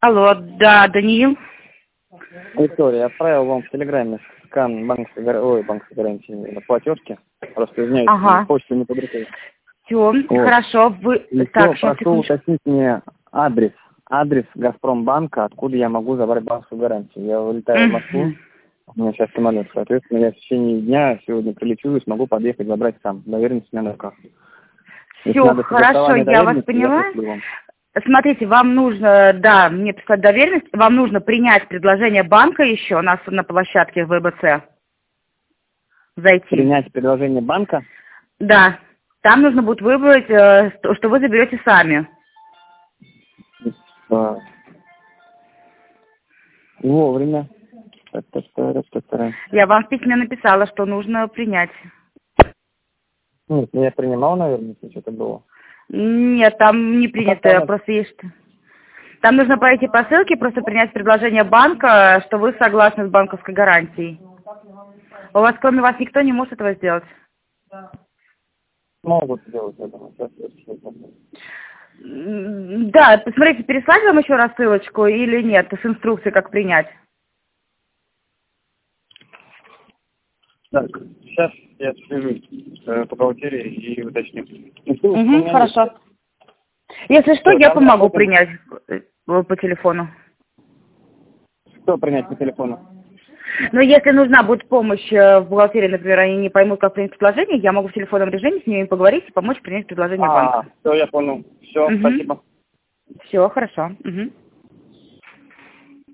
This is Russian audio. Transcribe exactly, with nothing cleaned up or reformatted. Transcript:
Алло, да, Даниил. Виктория, я отправил вам в Телеграме скан банковской, гар- ой, банковской гарантии платежки. Просто извиняюсь, Ага. почту не подрядил. Все, Вот. хорошо. Вы... И Так, все, сейчас, прошу секундочку. уточнить мне адрес. Адрес Газпромбанка, откуда я могу забрать банковскую гарантию. Я вылетаю в Москву, Мгм. у меня сейчас самолет, соответственно, я в течение дня сегодня прилечу и смогу подъехать забрать сам. Доверенность у меня на руках. Если Все, надо хорошо, согласование я вас доверенности, я поняла. пришлю вам. Смотрите, вам нужно, да, мне писать доверенность, вам нужно принять предложение банка еще на, на площадке вэ бэ цэ. Зайти. Принять предложение банка. Да, там нужно будет выбрать, э, что что вы заберете сами. А, Вовремя. Та-та-та-та-та-та. Я вам в письме написала, что нужно принять. Нет, я принимал, наверное, если что-то было. Нет, там не Ну, как принято, там, просто есть что. Там нужно пройти по ссылке, просто принять предложение банка, что вы согласны с банковской гарантией. У вас, кроме вас, никто не может этого сделать? могут сделать, я думаю. Сейчас я всё посмотрю. М, Да, посмотрите, переслать вам еще раз ссылочку или нет, с инструкцией, как принять? Так, сейчас я свяжусь э, по бухгалтерии и уточню. Инструкция у Угу, меня есть. хорошо. Если что, Всё, я там помогу работаем. принять э, по телефону. Что принять по телефону? Но если нужна будет помощь э, в бухгалтерии, например, они не поймут, как принять предложение, я могу в телефонном режиме с ними поговорить и помочь принять предложение А, банка. все, я понял. Все, Угу. спасибо. Все, хорошо. Угу.